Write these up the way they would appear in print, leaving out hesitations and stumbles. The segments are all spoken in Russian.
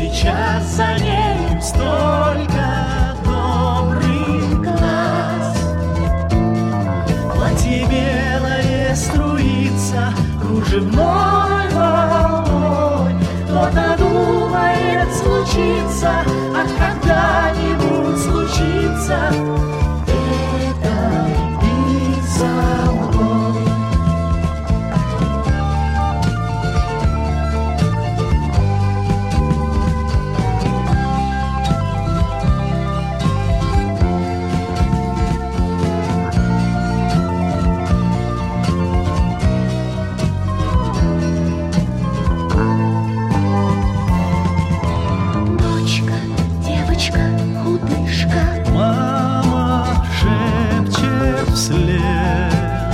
сейчас за нею столько добрых глаз. Платье белое струится кружевной волной, кто-то думает случится, а когда-нибудь случится. Это и со мной. Мама шепчет вслед: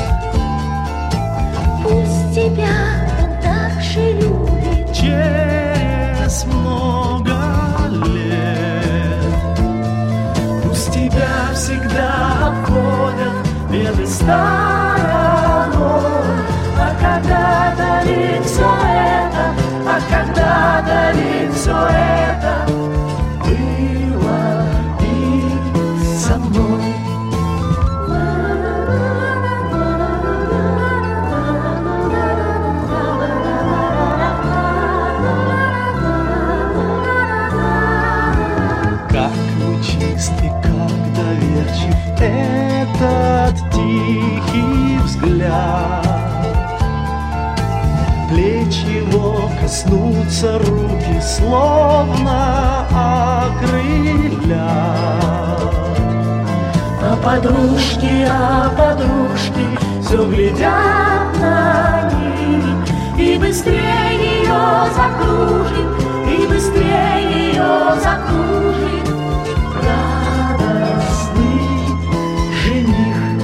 пусть тебя он так же любит. через много лет. Пусть тебя всегда обходят белой стороной, а когда-то ведь все это, а когда-то ведь все это было и со мной. Как лучистый, как доверчив этот тихий взгляд. Плеч его коснутся руки, словно окрылят. А подружки все глядят на них, и быстрее ее закружит, и быстрее ее закружит радостный жених.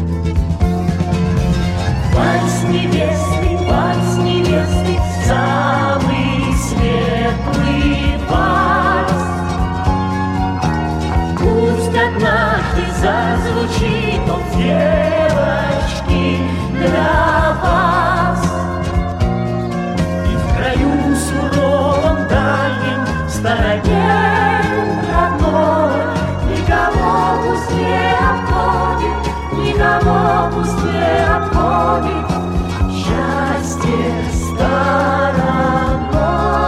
Вальс невесты, самый светлый вальс. Пусть однажды зазвучит он, девочки, для вас. И в краю суровом дальнем, в стороне родной, никого пусть не обходит, никого пусть не обходит счастье стороной.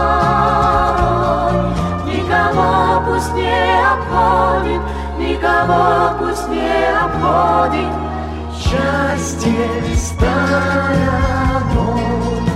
Никого пусть не обходит, никого пусть не обходит счастье стороной.